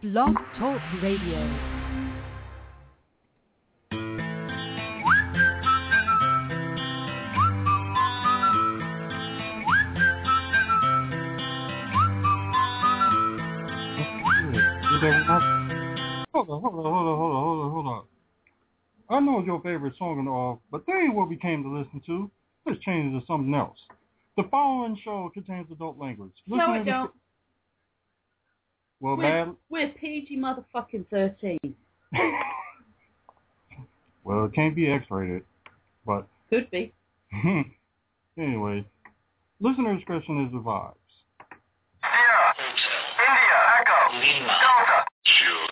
Blog Talk Radio. Hold on. I know it's your favorite song and all, but that ain't what we came to listen to. Let's change it to something else. The following show contains adult language. No, it don't. Well, we're PG motherfucking 13. Well, it can't be X-rated, but... Could be. Anyway, listener discretion is advised. Sierra, India, Echo, Lima, Delta, Jude.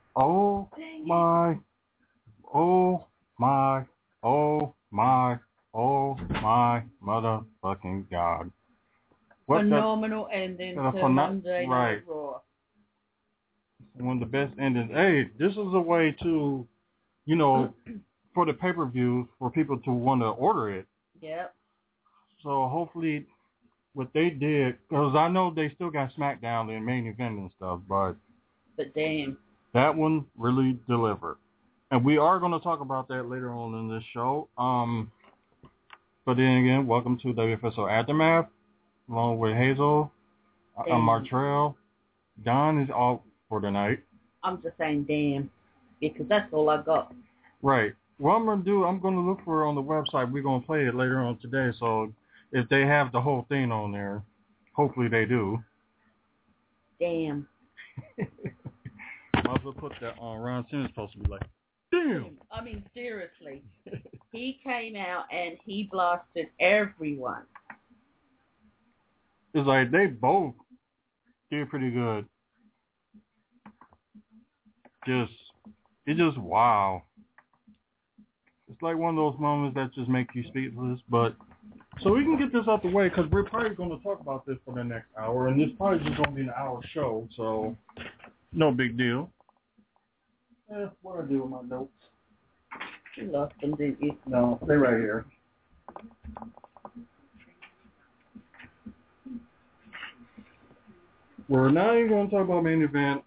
Oh Dang my, oh my, oh my, oh my motherfucking God. What Phenomenal ending to Monday Night Raw. One of the best endings. Hey, this is a way to, you know, for the pay-per-view, for people to want to order it. Yep. So hopefully what they did, because I know they still got SmackDown in main event and stuff, but damn, that one really delivered. And we are going to talk about that later on in this show. But then again, welcome to WFSO Aftermath, along with Hazel, Martrell. Don is off for the night. I'm just saying damn, because that's all I got. Right. What I'm going to do, I'm going to look for it on the website. We're going to play it later on today. So if they have the whole thing on there, hopefully they do. Damn. Might as well put that on. Ron Simmons supposed to be like, damn. I mean, seriously. He came out and he blasted everyone. It's like they both did pretty good. It's just wow. It's like one of those moments that just make you speechless. But so we can get this out the way because we're probably going to talk about this for the next hour, and this probably just going to be an hour show, so no big deal. What do I do with my notes? You lost them, didn't you? No, they're right here. We're not even going to talk about main event,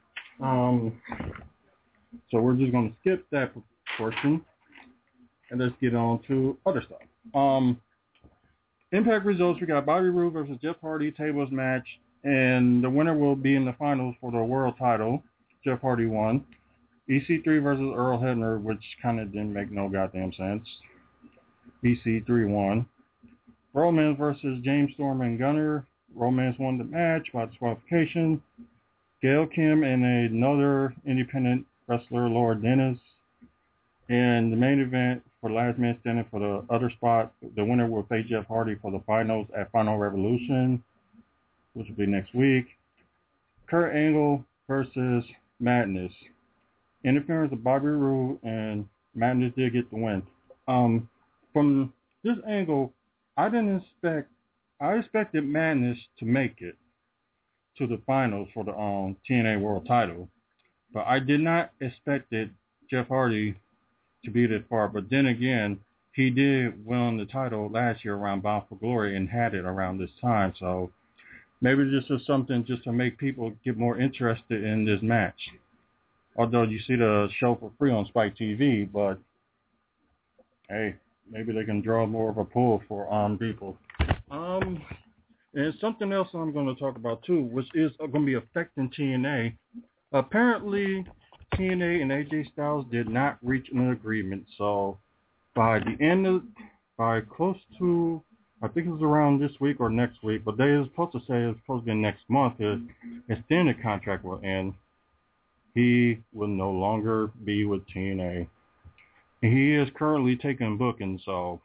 so we're just going to skip that portion and let's get on to other stuff. Impact results, we got Bobby Roode versus Jeff Hardy tables match, and the winner will be in the finals for the world title. Jeff Hardy won. EC3 versus Earl Hebner, which kind of didn't make no goddamn sense. EC3 won. Romance versus James Storm and Gunner. Romance won the match by disqualification. Gail Kim and another independent wrestler, Laura Dennis. And the main event for last man standing for the other spot, the winner will face Jeff Hardy for the finals at Final Revolution, which will be next week. Kurt Angle versus Madness. Interference of Bobby Roode, and Madness did get the win. From this angle, I expected Madness to make it to the finals for the TNA World Title, but I did not expect Jeff Hardy to be that far. But then again, he did win the title last year around Bound for Glory and had it around this time, so maybe this is something just to make people get more interested in this match. Although you see the show for free on Spike TV, but hey, maybe they can draw more of a pull for people. And something else I'm going to talk about too, which is going to be affecting TNA. Apparently, TNA and AJ Styles did not reach an agreement. So by close to, I think it was around this week or next week, but they were supposed to say it's supposed to be next month. His extended contract will end. He will no longer be with TNA. He is currently taking bookings, so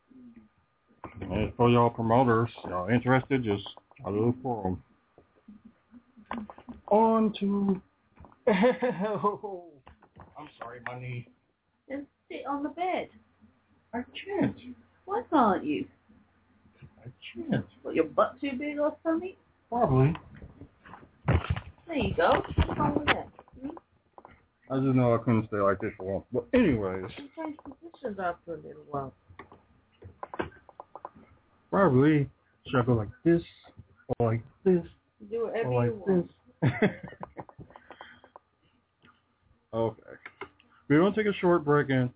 for y'all promoters, y'all interested, just look for them. On to... Oh, I'm sorry, my knee. Just sit on the bed. I can't. Why can't you? I can't. What, your butt too big or something? Probably. There you go. What's wrong with that? I just know I couldn't stay like this for long. But anyways. You change positions after a little while. Probably. Should I go like this? Or like this? Do whatever or like you want. This? Okay. We're going to take a short break in.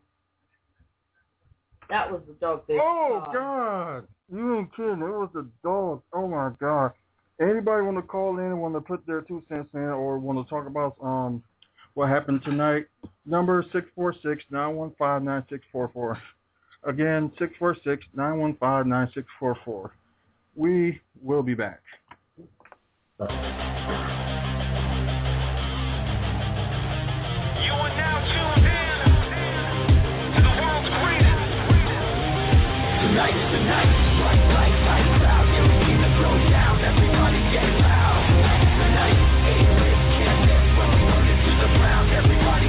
That was the dog big. Oh, God. You ain't kidding. It was the dog. Oh, my God. Anybody want to call in and want to put their 2 cents in or want to talk about what happened tonight? Number 646-915-9644. Again, 646-915-9644. We will be back. You are now tuned in to the world's greatest. Tonight is the night. Light loud. Everything to blow down. Everybody get loud. Tonight, A-list can't miss. When we run into the ground, everybody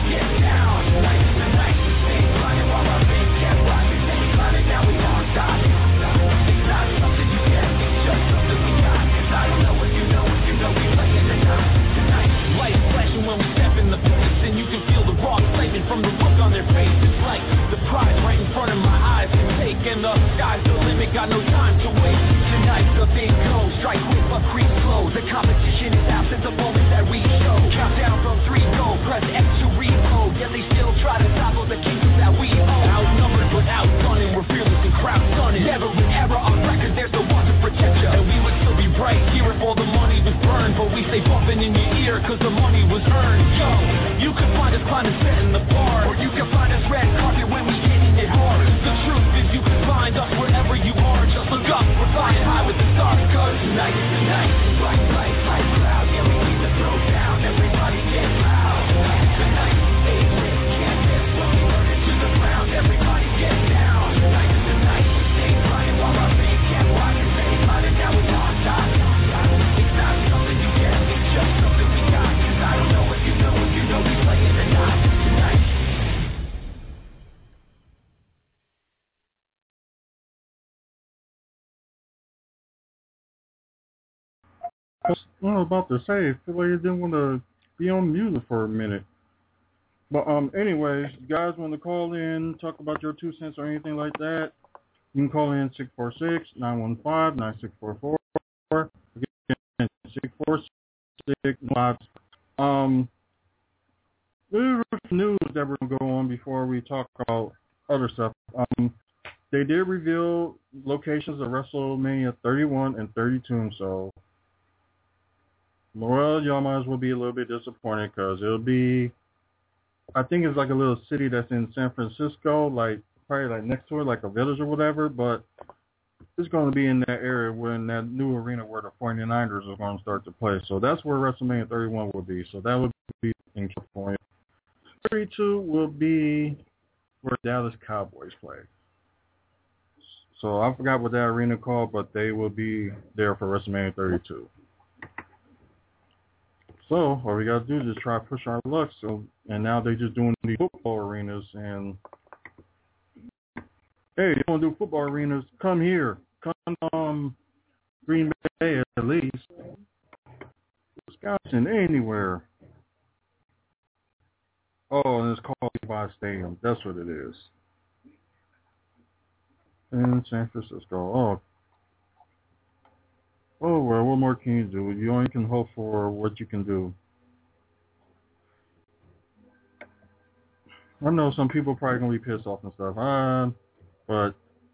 ain't got no time to waste. Tonight the big go, strike quick but creep slow. The competition is absent the moment that we show. Countdown from 3 go, press X to reload. Yet they still try to topple the kingdoms that we own. Outnumbered but outgunning, we're fearless and crowd stunning. Never an error on record, there's no one to protect you. And we would still be right here if all the money was burned. But we stay bumping in your ear cause the money was earned. Yo, you can find us climbing set in the bar, or you can find us red carpet when we hitting it hard. The truth is you can find us wherever you are. Just look up, we're flying high with the stars. Cause tonight is the night. Bright lights, high cloud, yeah we need to throw down. Everybody get loud. Tonight is the night. Ain't lit, can't miss. When we burn it to the ground, everybody get down. Tonight is the night. We stay flying while our feet can't watch us. Anybody now we on top. It's not something you get, it's just something we got. Cause I don't know if you know we play it or not. Tonight. I was about to say, I feel like you didn't want to be on music for a minute. But anyways, you guys want to call in, talk about your 2 cents or anything like that, you can call in 646-915-9644. Again, 646-915. There's news that we're going to go on before we talk about other stuff. They did reveal locations of WrestleMania 31 and 32, so well, y'all might as well be a little bit disappointed because it'll be, I think it's like a little city that's in San Francisco, like probably like next to it, like a village or whatever, but it's going to be in that area when that new arena where the 49ers are going to start to play. So that's where WrestleMania 31 will be. So that would be in California. 32 will be where Dallas Cowboys play. So I forgot what that arena called, but they will be there for WrestleMania 32. So all we got to do is just try to push our luck. So, and now they're just doing the football arenas. And, hey, you want to do football arenas, come here. Come Green Bay at least. Wisconsin, anywhere. Oh, and it's called Levi Stadium. That's what it is. In San Francisco. Oh, well, what more can you do? You only can hope for what you can do. I know some people are probably going to be pissed off and stuff, but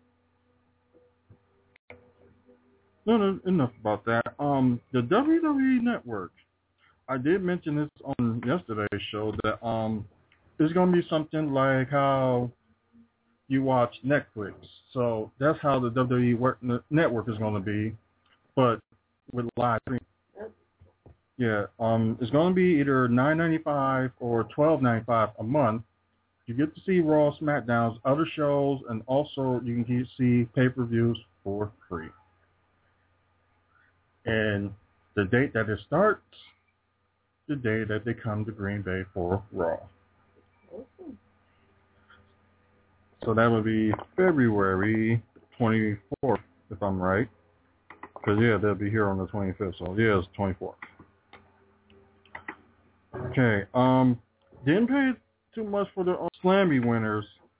no, enough about that. The WWE Network, I did mention this on yesterday's show that it's going to be something like how you watch Netflix. So that's how the WWE Network is going to be. But with live stream. Yeah, it's going to be either $9.95 or $12.95 a month. You get to see Raw, SmackDowns, other shows, and also you can see pay-per-views for free. And the date that it starts, the day that they come to Green Bay for Raw. Awesome. So that would be February 24th, if I'm right. Because, yeah, they'll be here on the 25th. So, yeah, it's 24th. Okay. Didn't pay too much for the Slammy winners.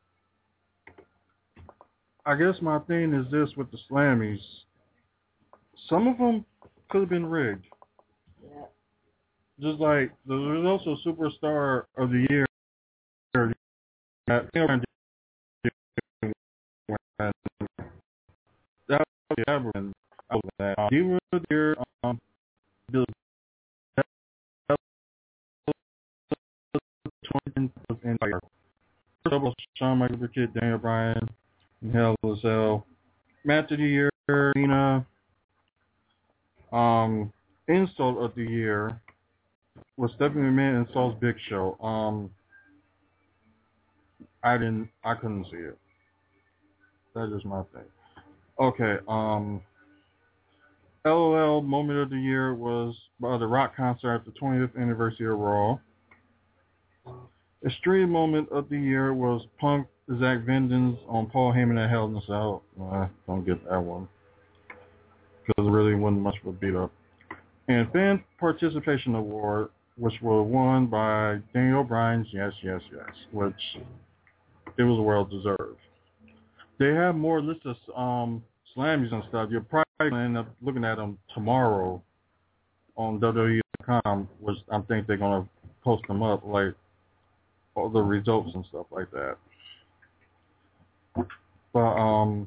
I guess my thing is this with the Slammies. Some of them could have been rigged. Yeah. Just like, there's also Superstar of the Year. That was Diva of the Year, Bill Empire. First of all, Shawn Michaels, Kid, Daniel Bryan, and Hell in a Cell. Match of the Year, Cena. Insult of the Year was Stephanie McMahon insults Big Show. I couldn't see it. That's just my thing. Okay, LOL moment of the year was the Rock concert at the 20th anniversary of Raw. Extreme moment of the year was Punk Zach Vengeance on Paul Heyman at Hell in a Cell. Don't get that one because it really wasn't much of a beat up. And Fan Participation Award, which were won by Daniel Bryan's Yes, which it was well deserved. They have more lists of Slammies and stuff, you're probably going to end up looking at them tomorrow on WWE.com, which I think they're going to post them up, like all the results and stuff like that. But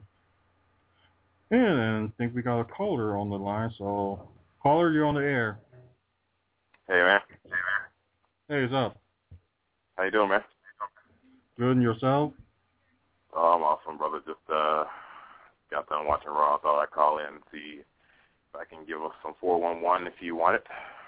and I think we got a caller on the line. So, caller, you're on the air. Hey, man. Hey, what's up? How you doing, man? Good, and yourself? Oh, I'm awesome, brother. Just got done watching Raw. I thought I'd call in and see if I can give us some 411 if you want it.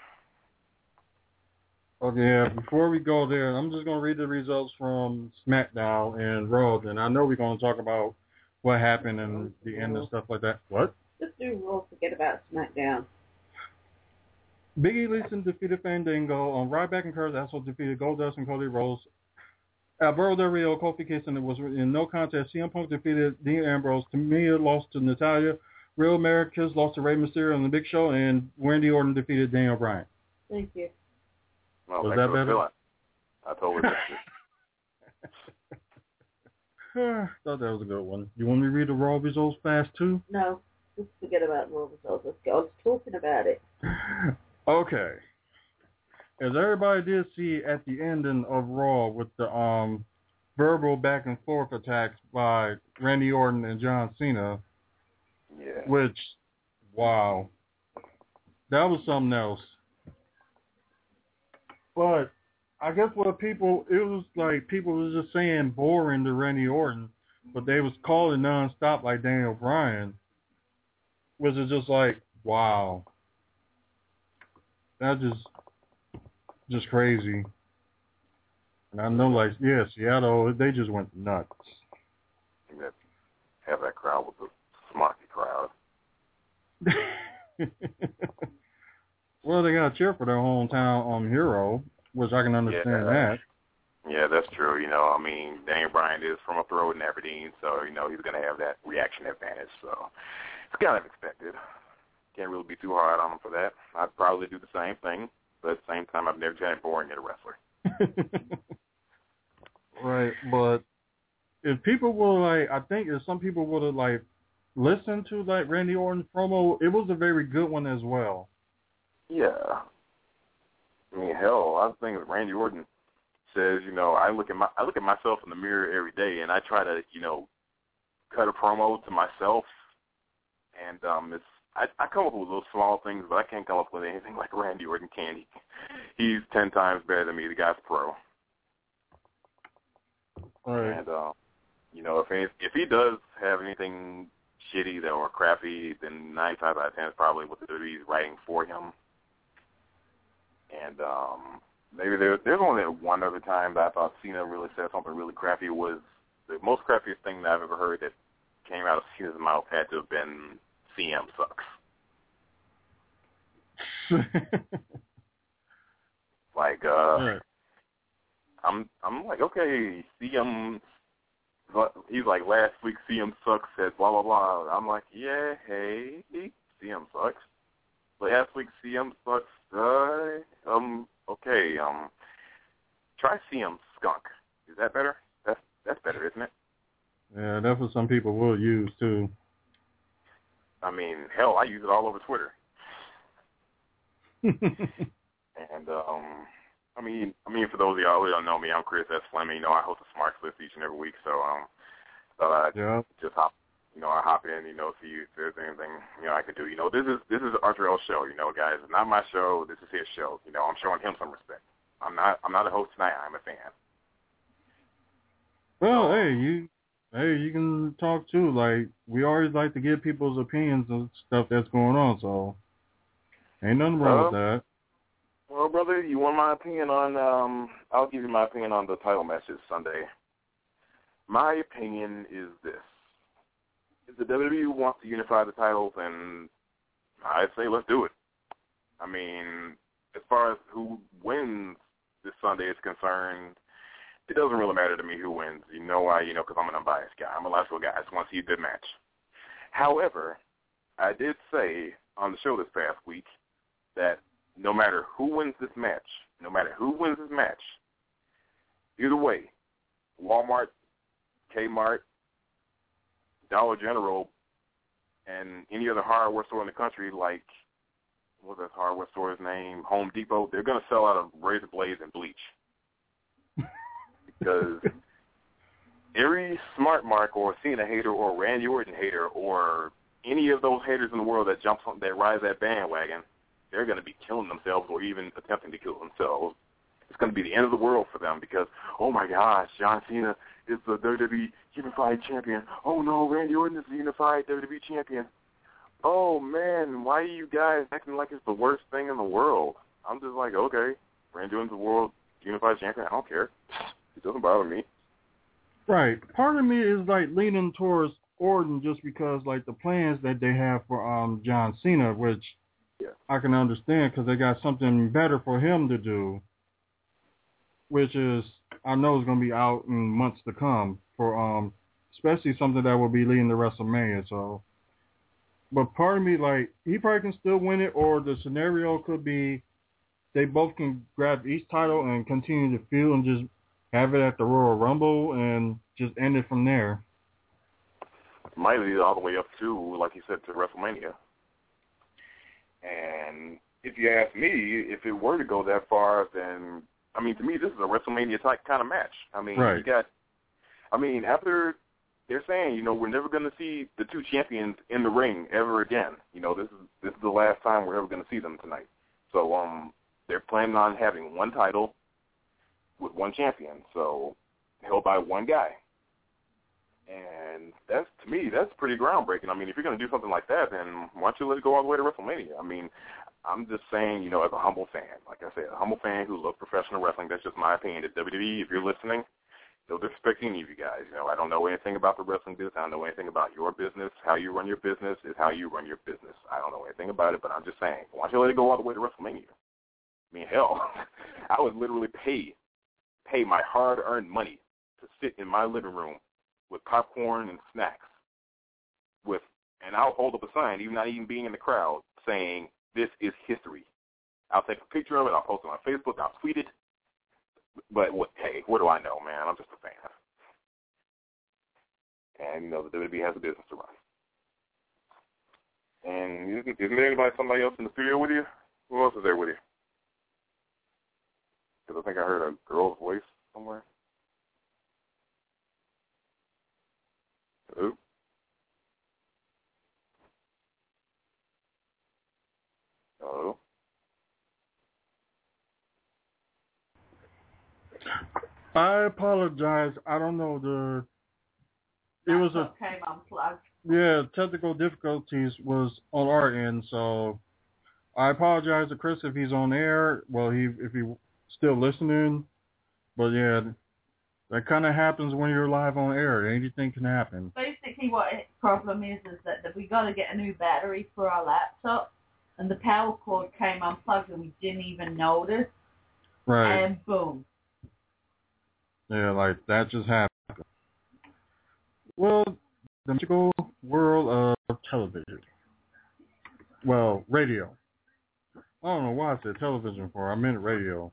Okay, yeah, before we go there, I'm just going to read the results from SmackDown and Raw, and I know we're going to talk about what happened and the end and stuff like that. What? Just do Raw, forget about SmackDown. Big E Leeson defeated Fandango. Ryback and Kurt also defeated Goldust and Cody Rhodes. Alvaro Del Rio, Kofi Kingston was in no contest. CM Punk defeated Dean Ambrose. Tamina lost to Natalya. Real Americans lost to Rey Mysterio on the Big Show, and Randy Orton defeated Daniel Bryan. Thank you. Well, was that better? I totally missed it. Thought that was a good one. You want me to read the Raw results fast, too? No, just forget about Raw results. Let's go. I was talking about it. Okay. As everybody did see at the ending of Raw with the verbal back and forth attacks by Randy Orton and John Cena, Yeah. which, wow, that was something else. But I guess what people, it was like people was just saying boring to Randy Orton, but they was calling nonstop like Daniel Bryan, which is just like, wow. That's just crazy. And I know, like, yeah, Seattle, they just went nuts. Have that crowd with the smarty crowd. Well, they got to cheer for their hometown hero, which I can understand that. Yeah, that's true. You know, I mean, Daniel Bryan is from up the road in Aberdeen, so, you know, he's going to have that reaction advantage. So it's kind of expected. Can't really be too hard on him for that. I'd probably do the same thing, but at the same time, I've never been boring at a wrestler. Right, but if people will, like, I think if some people would have, like, listened to, like, Randy Orton's promo, it was a very good one as well. Yeah. I mean, hell, I think Randy Orton says, you know, I look at myself in the mirror every day, and I try to, you know, cut a promo to myself, and I come up with little small things, but I can't come up with anything like Randy Orton can. He's 10 times better than me. The guy's pro. Right. And you know, if he does have anything shitty or crappy, then 9 times out of 10 is probably what the WWE's writing for him. And maybe there's only one other time that I thought Cena really said something really crappy. Was the most crappiest thing that I've ever heard that came out of Cena's mouth had to have been CM sucks. Like, right. I'm like, okay, CM, he's like, last week CM sucks, said blah, blah, blah. I'm like, yeah, hey, CM sucks. Last week CM sucks, okay, try CM skunk. Is that better? That's better, isn't it? Yeah, that's what some people will use, too. I mean, hell, I use it all over Twitter. And, I mean, for those of y'all who don't know me, I'm Chris S. Fleming. You know, I host a Smart List each and every week, so thought I'd just hop in, you know, see if there's anything, you know, I could do. You know, this is Artrell's show, you know, guys. It's not my show. This is his show. You know, I'm showing him some respect. I'm not a host tonight. I'm a fan. Well, so, you can talk too. Like, we always like to get people's opinions and stuff that's going on, so ain't nothing wrong with that. Well, brother, you want my opinion on, I'll give you my opinion on the title match this Sunday. My opinion is this. If the WWE wants to unify the titles, then I'd say let's do it. I mean, as far as who wins this Sunday is concerned, it doesn't really matter to me who wins. You know why? You know, because I'm an unbiased guy. I'm a logical guy. I just want to see a good match. However, I did say on the show this past week that no matter who wins this match, either way, Walmart, Kmart, Dollar General and any other hardware store in the country, like, what's that hardware store's name? Home Depot, they're going to sell out of razor blades and bleach. Because every Smart Mark or Cena hater or Randy Orton hater or any of those haters in the world that rides that bandwagon, they're going to be killing themselves or even attempting to kill themselves. It's going to be the end of the world for them because, oh my gosh, John Cena is the WWE Unified Champion. Oh no, Randy Orton is the Unified WWE Champion. Oh man, why are you guys acting like it's the worst thing in the world? I'm just like, okay, Randy Orton's the World Unified Champion. I don't care. It doesn't bother me. Right. Part of me is like leaning towards Orton just because like the plans that they have for John Cena, which I can understand because they got something better for him to do, which is I know is going to be out in months to come for especially something that will be leading to WrestleMania. So, but part of me like he probably can still win it, or the scenario could be they both can grab each title and continue to feud and just have it at the Royal Rumble and just end it from there. Might lead all the way up to, like you said, to WrestleMania. And if you ask me, if it were to go that far, then, I mean, to me, this is a WrestleMania type kind of match. I mean, right. You got, I mean, after they're saying, you know, we're never going to see the two champions in the ring ever again. You know, this is the last time we're ever going to see them tonight. So they're planning on having one title with one champion, so held by one guy. And that's, to me, that's pretty groundbreaking. I mean, if you're going to do something like that, then why don't you let it go all the way to WrestleMania? I mean, I'm just saying, you know, as a humble fan, like I said, a humble fan who loves professional wrestling, that's just my opinion. At WWE, if you're listening, no disrespect to any of you guys. You know, I don't know anything about the wrestling business. I don't know anything about your business. How you run your business is how you run your business. I don't know anything about it, but I'm just saying, why don't you let it go all the way to WrestleMania? I mean, hell, I would literally pay my hard-earned money to sit in my living room with popcorn and snacks, and I'll hold up a sign, even not even being in the crowd, saying, this is history. I'll take a picture of it, I'll post it on Facebook, I'll tweet it, but hey, what do I know, man? I'm just a fan. And, you know, the WWE has a business to run. And isn't there somebody else in the studio with you? Who else is there with you? Because I think I heard a girl's voice somewhere. Hello? Hello? I apologize. I don't know it was came unplugged. Yeah, technical difficulties was on our end, so I apologize to Chris if he's on air. Well, if he's still listening, but yeah, that kind of happens when you're live on air. Anything can happen. Basically, what the problem is that we got to get a new battery for our laptop, and the power cord came unplugged, and we didn't even notice. Right. And boom. Yeah, like that just happened. Well, the magical world of television. Well, radio. I don't know why I said television for. I meant radio.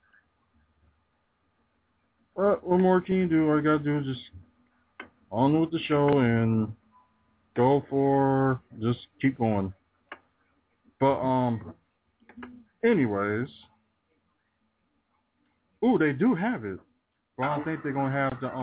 What more can you do? All you gotta do is just on with the show and just keep going. But anyways, they do have it. Well, I think they're gonna have the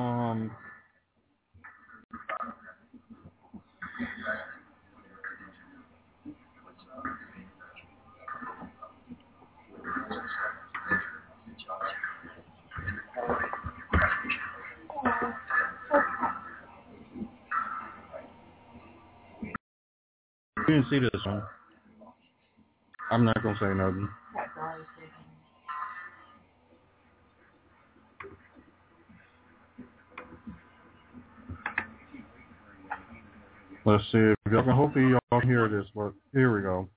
You didn't see this one. I'm not gonna say nothing. Let's see if y'all can. Hopefully y'all hear this, but here we go.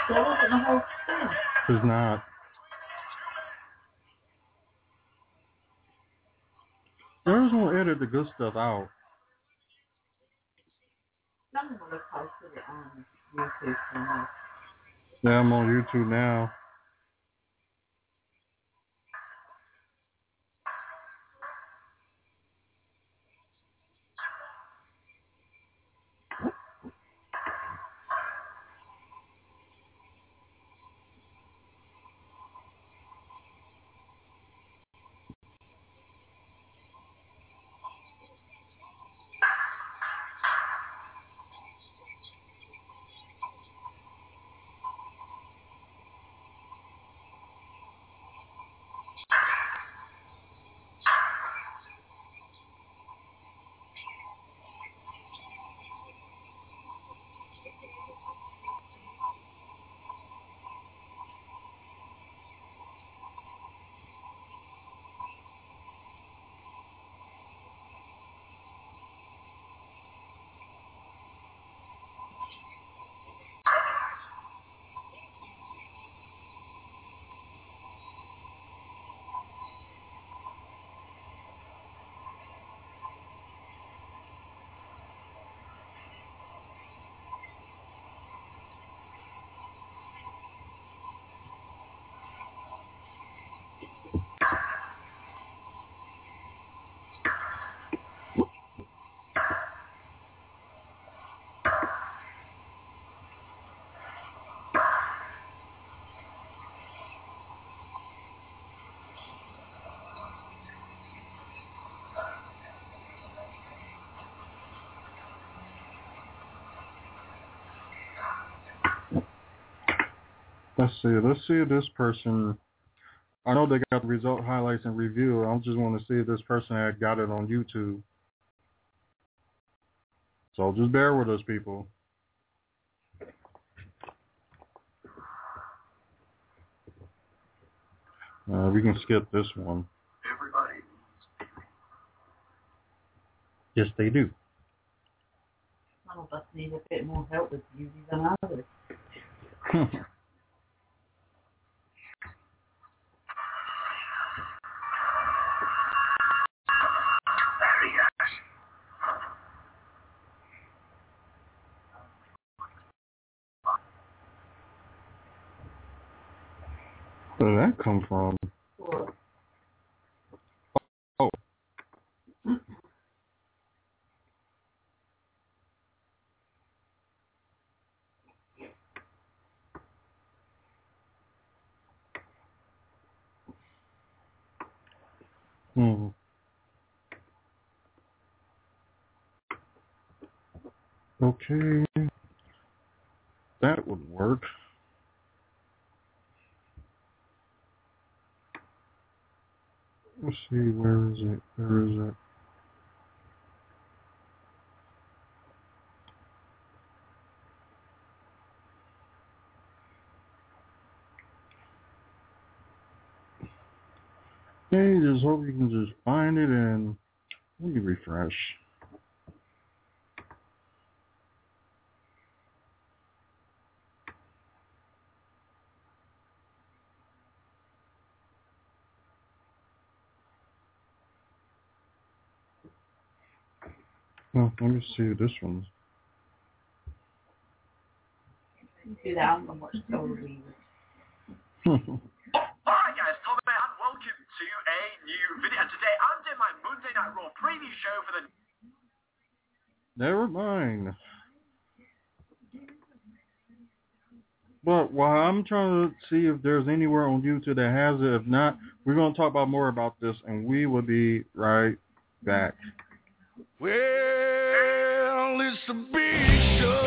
So it wasn't the whole thing. It's not. There's no edit the good stuff out. Someone would have posted it on YouTube somewhere. Yeah, I'm on YouTube now. Let's see if this person, I know they got the result highlights and review. I just want to see if this person had got it on YouTube. So just bear with us, people. We can skip this one. Everybody. Yes, they do. Some of us need a bit more help with beauty than others. Where did that come from? Or, Oh. Hmm. Okay. That would work. Let's see, where is it? Where is it? Hey, just hope you can just find it and let me refresh. Well, let me see this one. you do that, I'm going to watch Total Divas. Alright guys, Tommy and welcome to a new video. And today I'm doing my Monday Night Raw preview show for the... Never mind. But while I'm trying to see if there's anywhere on YouTube that has it, if not, we're going to talk about more about this, and we will be right back. Well, it's a big show.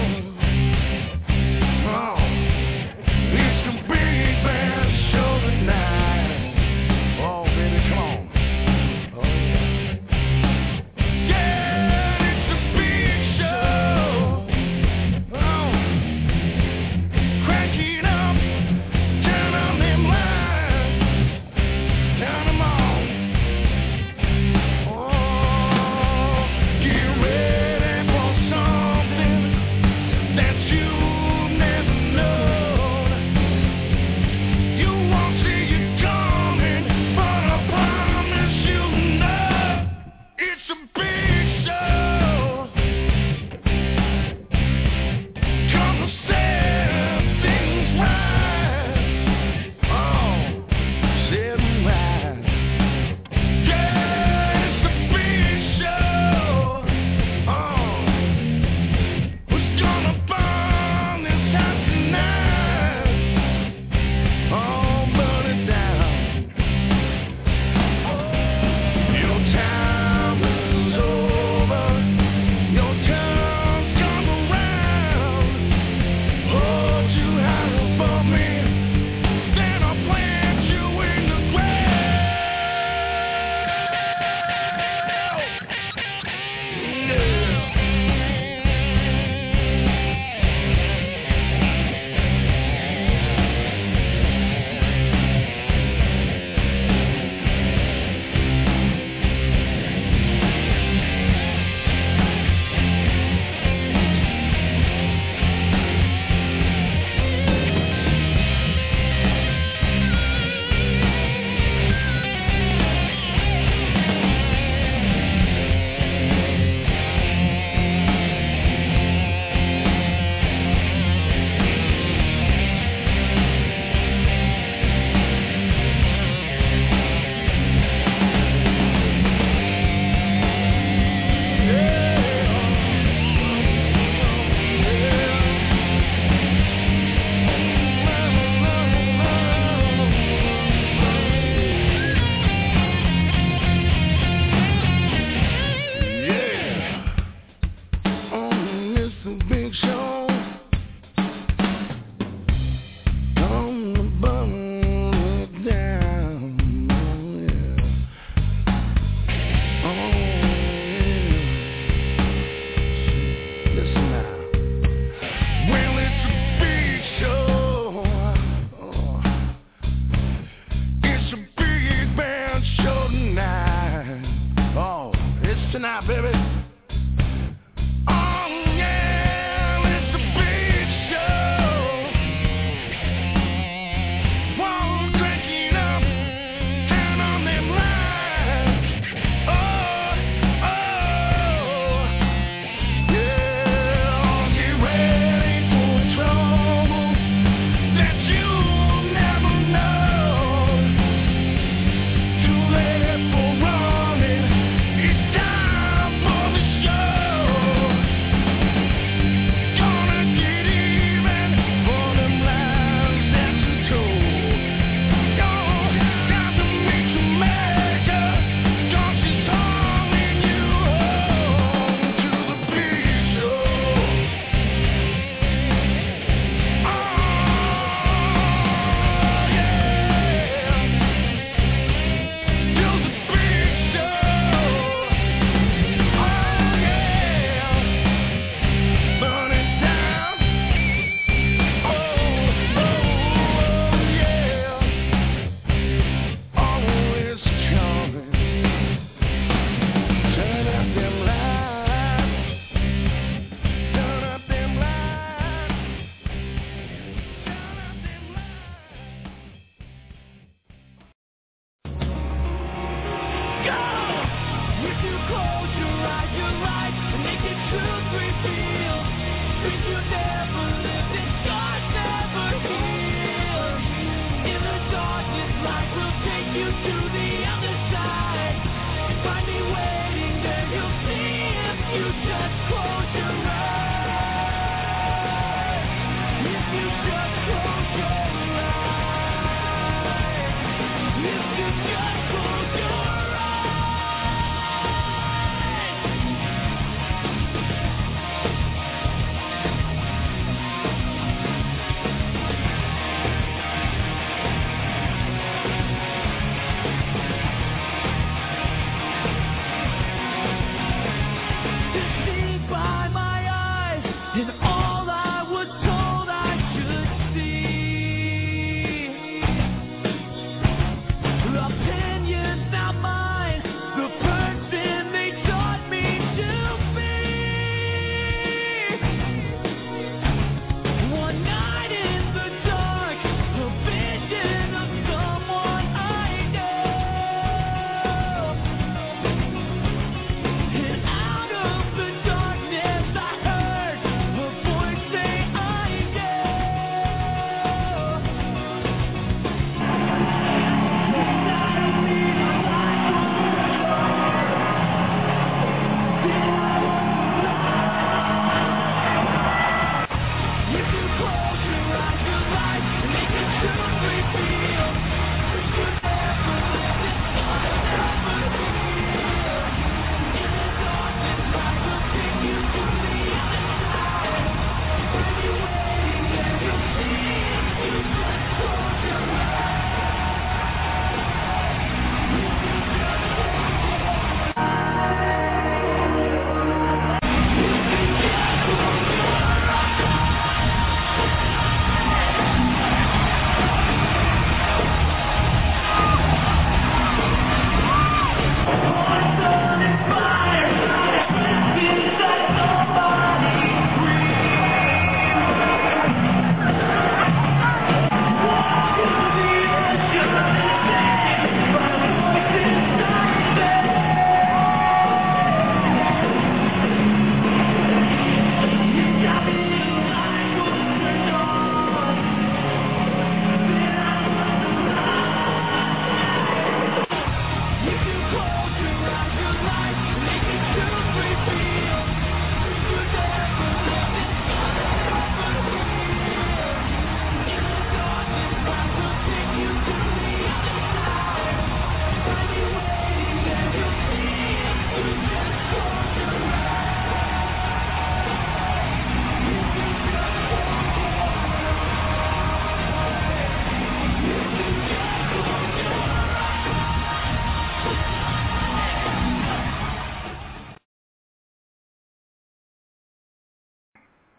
Oh, it's a big bad show tonight. Oh, baby, come on. Oh, yeah. Yeah, it's a big show. Oh, crank it up. Turn on them lights. Turn them on. Get ready for some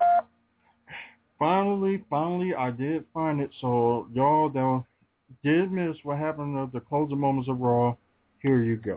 Finally, I did find it. So y'all that did miss what happened at the closing moments of Raw, here you go.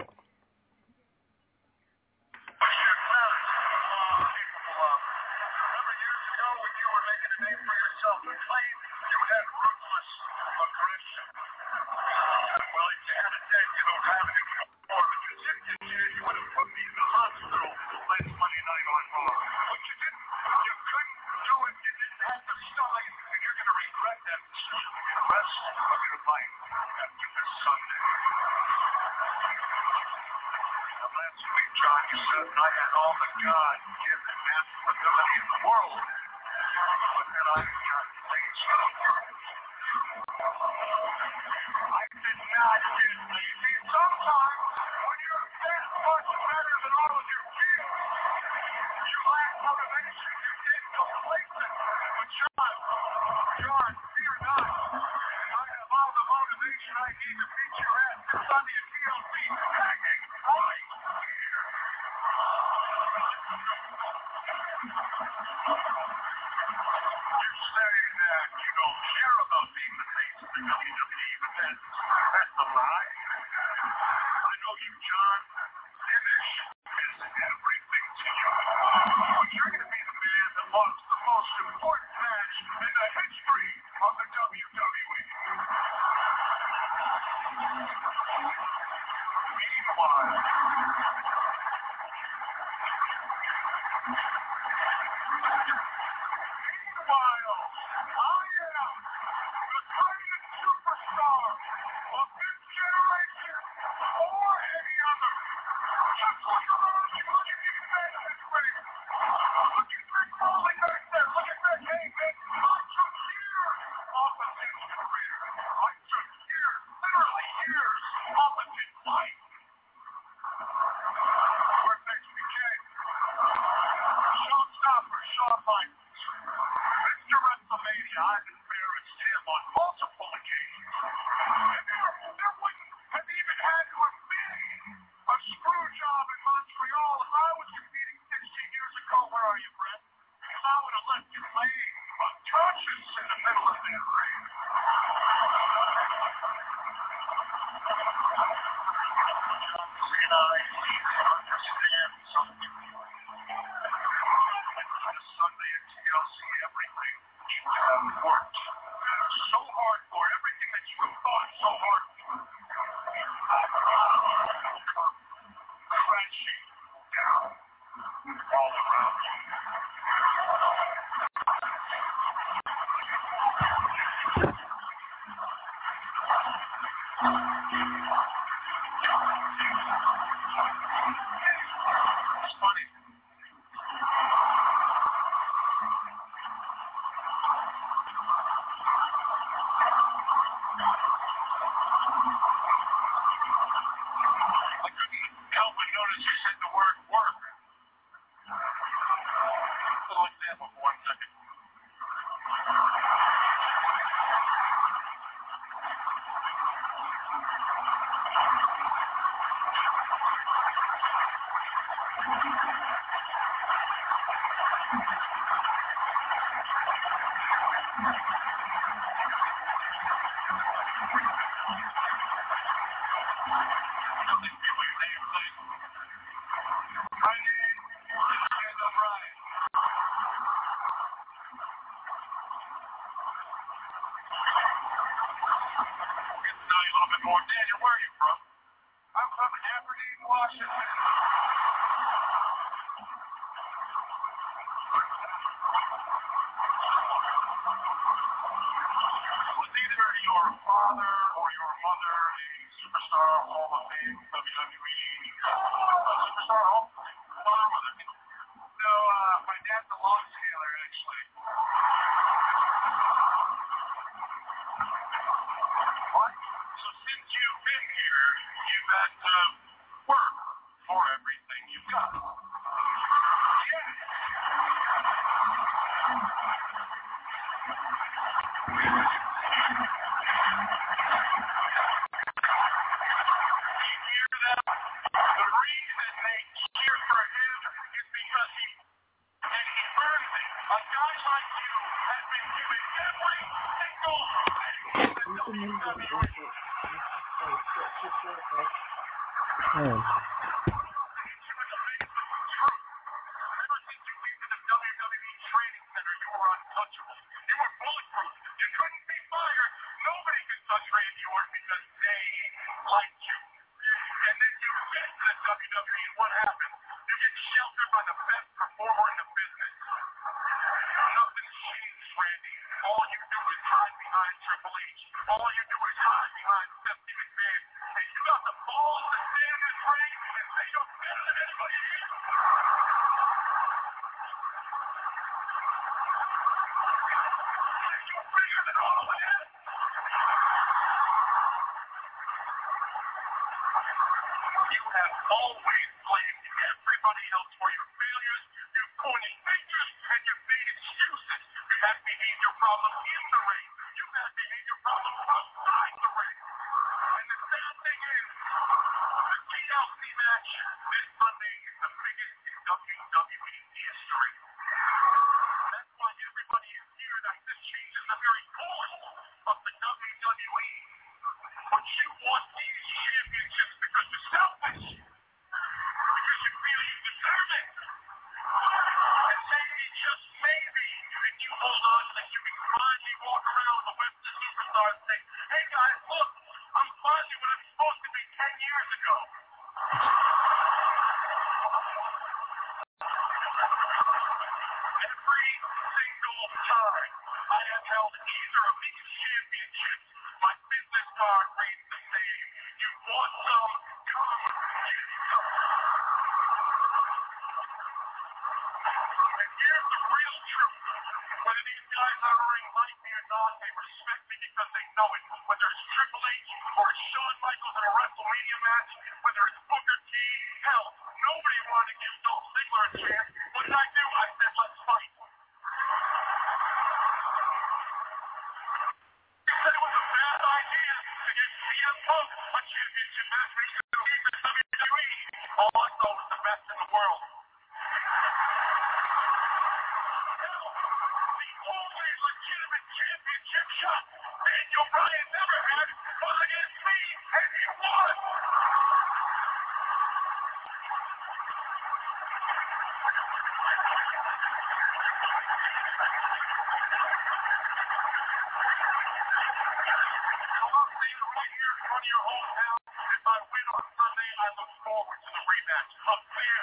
A guy like you has been given every single thing that WWE. Oh. Ever since you came to the WWE Training Center, you were untouchable. You were bulletproof. You couldn't be fired. Nobody could touch Randy Orton because they liked you. And then you get to the WWE, and what happens? You get sheltered by the best performer in the business. Nothing's changed, Randy. All you do is hide behind Triple H. All you do is hide behind Stephanie McMahon. And you got the balls to stand in this ring and say you're better than anybody here. You're bigger than all of that. You have always blamed everybody else for your failures. You've pointed fingers and you've made excuses. You have behavior problems in the ring. You have behavior problems outside the ring. And the sad thing is, the TLC match this Sunday is the biggest in WWE history. That's why everybody is here, that this changes the very course of the WWE. But you want these championships because you're selfish. Because you feel you deserve it. And maybe, just maybe, if you hold on to that, you can finally walk around with the Western Superstar and say, hey guys, look, I'm finally what I'm supposed to be 10 years ago. Every single time I have held either of these championships, my business card reads the same. You want some? Come get some. And here's the real truth. Whether these guys out of the ring like me or not, they respect me because they know it. Whether it's Triple H or it's Shawn Michaels in a WrestleMania match, whether it's Booker T, hell, nobody wanted to give Dolph Ziggler a chance. What did I do? I said, let's fight. He said it was a bad idea to give CM Punk a championship match when he should have kept the WWE. All I saw was the best in the world. Hell, the only legitimate championship shot Daniel Bryan never had was against me, and he won. So I'll say it right here in front of your hometown. If I win on Sunday, I look forward to the rematch. Up there.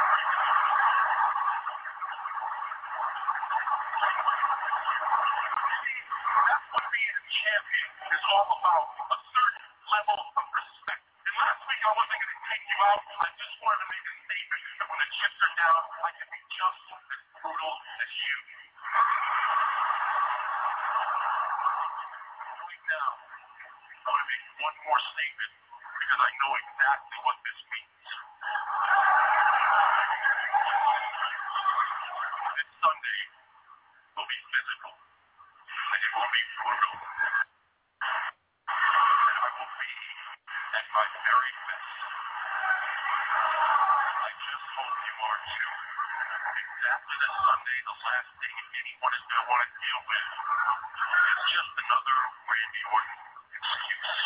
That's what being a champion is all about. A certain level of respect. And last week I wasn't going to take you out. I just wanted to make a statement that when the chips are down, I can be just as brutal as you. Right now, I want to make one more statement because I know exactly what this means. This Sunday will be physical. And it will be brutal. And I will be at my very best. I just hope you are too. Exactly this Sunday, the last thing anyone is going to want to deal with is just another Randy Orton excuse.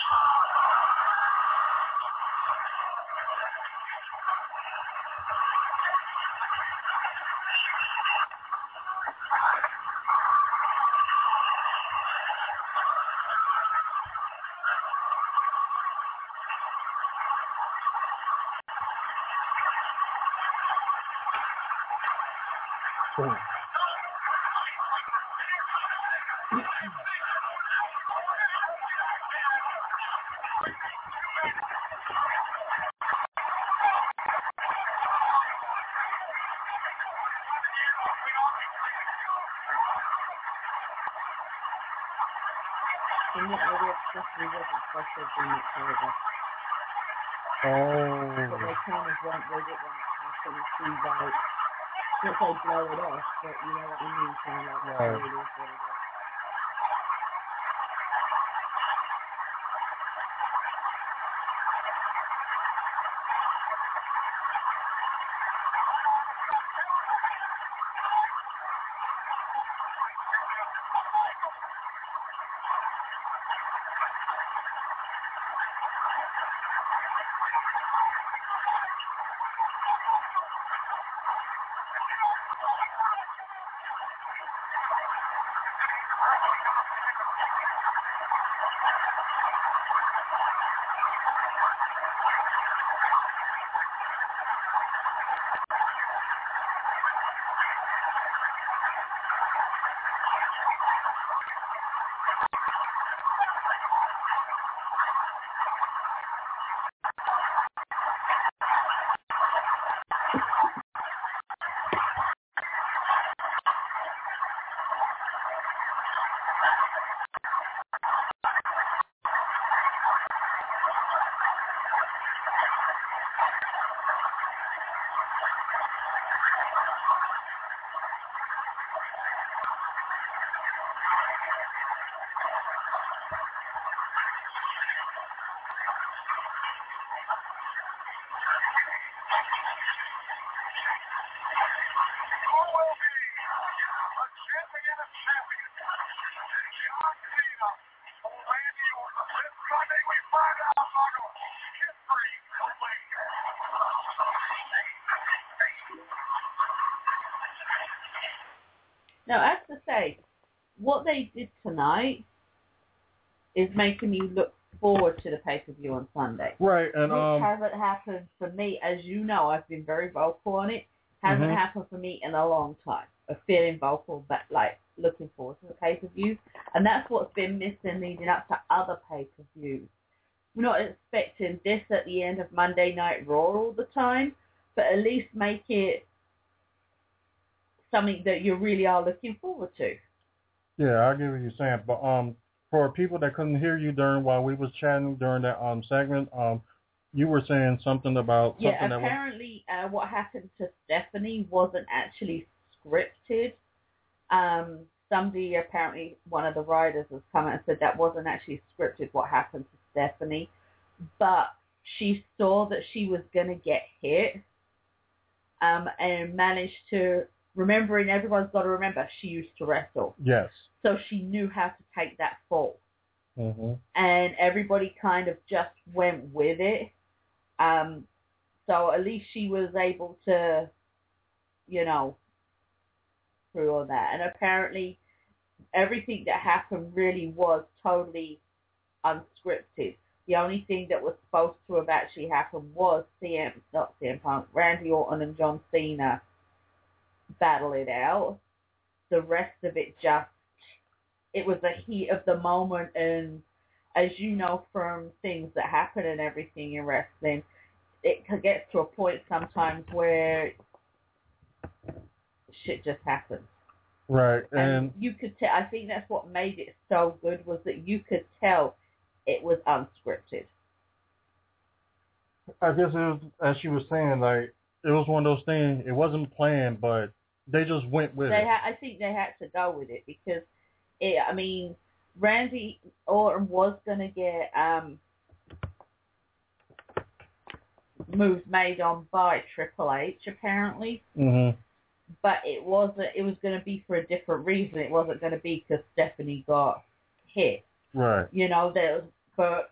Oh. And what I was especially wasn't special being it further. But Oh. they kind of want, they didn't want it to happen and see like, that they blow it off, but you know what I mean, kind of like, Right. it is what it is. Now, I have to say, what they did tonight is making me look forward to the pay-per-view on Sunday. Right, and which hasn't happened for me. As you know, I've been very vocal on it. Hasn't happened for me in a long time. Of feeling vocal, but like looking forward to the pay-per-view. And that's what's been missing leading up to other pay-per-views. We're not expecting this at the end of Monday Night Raw all the time, but at least make it something that you really are looking forward to. Yeah, I get what you're saying, but for people that couldn't hear you while we was chatting during that segment, you were saying something about something apparently what happened to Stephanie wasn't actually scripted. Somebody, apparently one of the writers, has come out and said that wasn't actually scripted what happened to Stephanie, but she saw that she was going to get hit and managed to, remembering, everyone's got to remember, she used to wrestle. Yes. So she knew how to take that fall. Mm-hmm. And everybody kind of just went with it. So at least she was able to, through all that. And apparently everything that happened really was totally unscripted. The only thing that was supposed to have actually happened was Randy Orton and John Cena battle it out. The rest of it it was the heat of the moment, and as you know from things that happen and everything in wrestling, it gets to a point sometimes where shit just happens. Right. And you could tell, I think that's what made it so good, was that you could tell it was unscripted. I guess it was, as she was saying, like, it was one of those things, it wasn't planned, but they just went with it. I think they had to go with it because, Randy Orton was going to get moves made on by Triple H, apparently. Mm-hmm. But it was going to be for a different reason. It wasn't going to be because Stephanie got hit. Right. But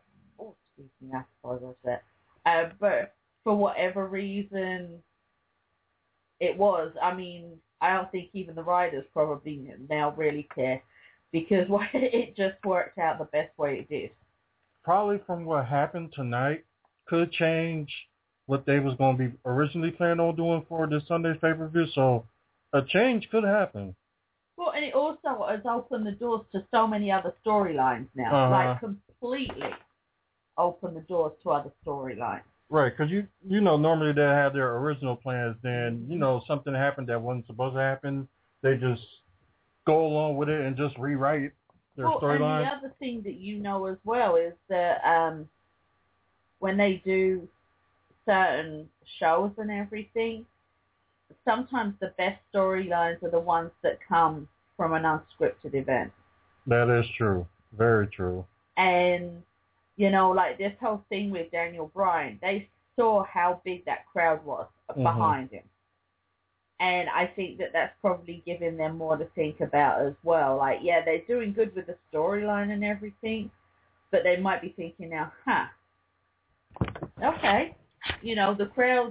for whatever reason, it was. I don't think even the writers probably now really care, because it just worked out the best way it did. Probably from what happened tonight could change what they was going to be originally planning on doing for this Sunday's pay-per-view, so a change could happen. Well, and it also has opened the doors to so many other storylines now, like completely opened the doors to other storylines. Right, because you know normally they have their original plans, then something happened that wasn't supposed to happen, they just go along with it and just rewrite their storyline. And the other thing that you know as well is that when they do certain shows and everything, sometimes the best storylines are the ones that come from an unscripted event. That is true. Very true. And, like this whole thing with Daniel Bryan, they saw how big that crowd was behind him. And I think that that's probably giving them more to think about as well. Like, yeah, they're doing good with the storyline and everything, but they might be thinking now, okay, the crowd's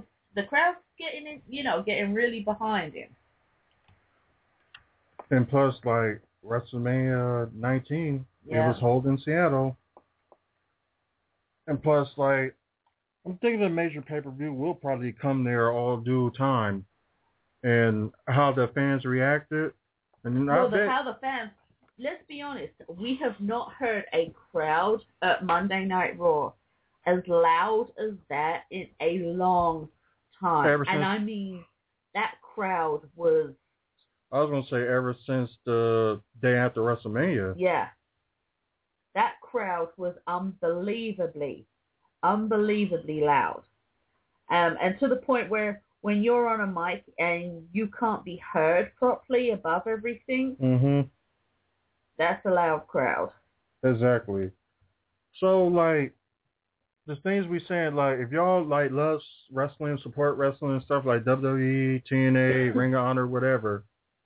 getting in, getting really behind him. And plus, like, WrestleMania 19. Yeah. It was held in Seattle. And plus, like, I'm thinking the major pay-per-view will probably come there all due time. And how the fans reacted. And How the fans, let's be honest, we have not heard a crowd at Monday Night Raw as loud as that in a long time. And I mean, that crowd was... I was going to say ever since the day after WrestleMania. Yeah. That crowd was unbelievably loud. And to the point where when you're on a mic and you can't be heard properly above everything, that's a loud crowd. Exactly. So, like, the things we saying, like, if y'all, like, love wrestling, support wrestling and stuff like WWE, TNA, Ring of Honor, whatever,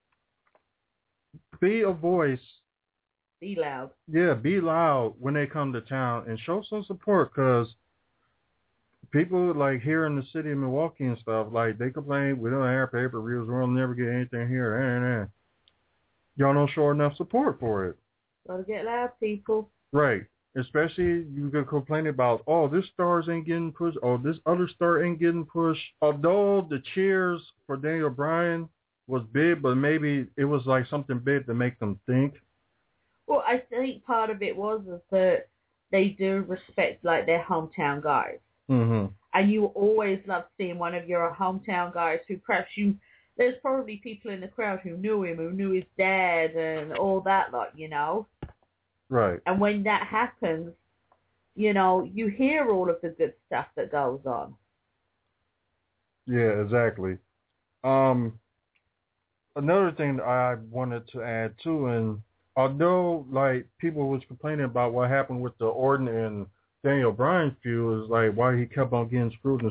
be a voice. Be loud. Yeah, be loud when they come to town and show some support, because people, like, here in the city of Milwaukee and stuff, like, they complain, we don't have pay-per-views, we'll never get anything here. Y'all don't show enough support for it. Gotta get loud, people. Right. Especially you can complain about, oh, this stars ain't getting pushed, oh, this other star ain't getting pushed. Although the cheers for Daniel Bryan was big, but maybe it was like something big to make them think. Well, I think part of it was that they do respect, like, their hometown guys. Mm-hmm. And you always love seeing one of your hometown guys who perhaps there's probably people in the crowd who knew him, who knew his dad and all that lot, you know. Right. And when that happens, you know, you hear all of the good stuff that goes on. Yeah, exactly. Another thing that I wanted to add too, and although, like, people was complaining about what happened with the Orton and Daniel Bryan feud, is like why he kept on getting screwed,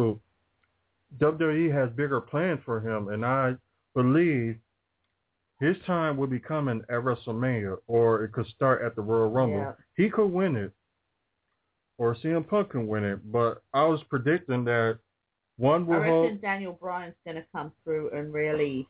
WWE has bigger plans for him, and I believe his time will be coming at WrestleMania, or it could start at the Royal Rumble. Yeah. He could win it, or CM Punk can win it, but I was predicting that one will I reckon hold... Daniel Bryan's going to come through and really...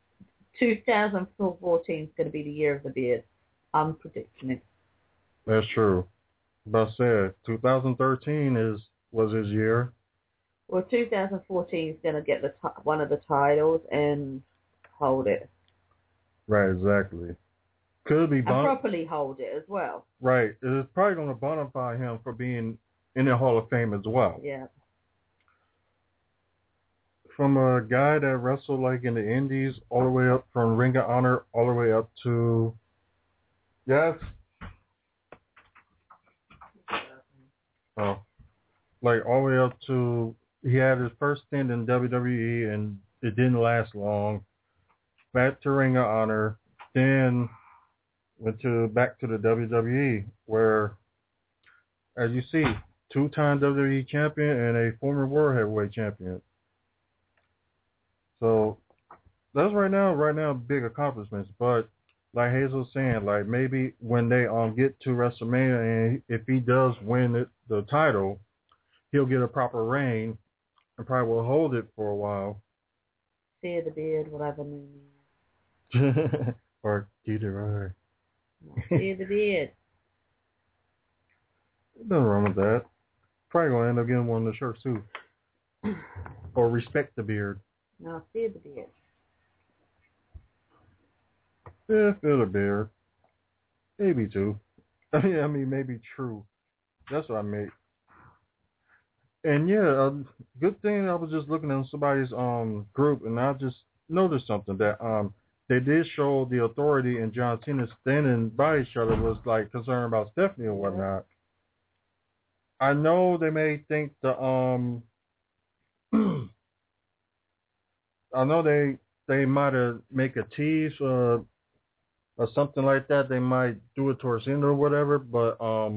2014 is going to be the year of the beard. I'm predicting it. That's true. But I said 2013 was his year. Well, 2014 is going to get one of the titles and hold it. Right, exactly. Could be and properly hold it as well. Right. It's probably going to bonify him for being in the Hall of Fame as well. Yeah. From a guy that wrestled like in the Indies, all the way up from Ring of Honor, all the way up to, yes, like all the way up to, he had his first stint in WWE and it didn't last long. Back to Ring of Honor, then went back to the WWE, where, as you see, 2-time WWE champion and a former World Heavyweight champion. So that's right now big accomplishments. But like Hazel was saying, like maybe when they get to WrestleMania, and if he does win the title, he'll get a proper reign and probably will hold it for a while. Fear the beard, whatever. Or get it right. Fear the beard. Nothing wrong with that. Probably gonna end up getting one of the shirts too. Or respect the beard. No, fear the beard. Yeah, fear the beard. Maybe two. I mean, maybe true. That's what I mean. And yeah, good thing I was just looking at somebody's group, and I just noticed something that they did show the Authority and John Cena standing by each other was like concerned about Stephanie and whatnot. I know they may think I know they might have make a tease or something like that. They might do it towards the end or whatever, but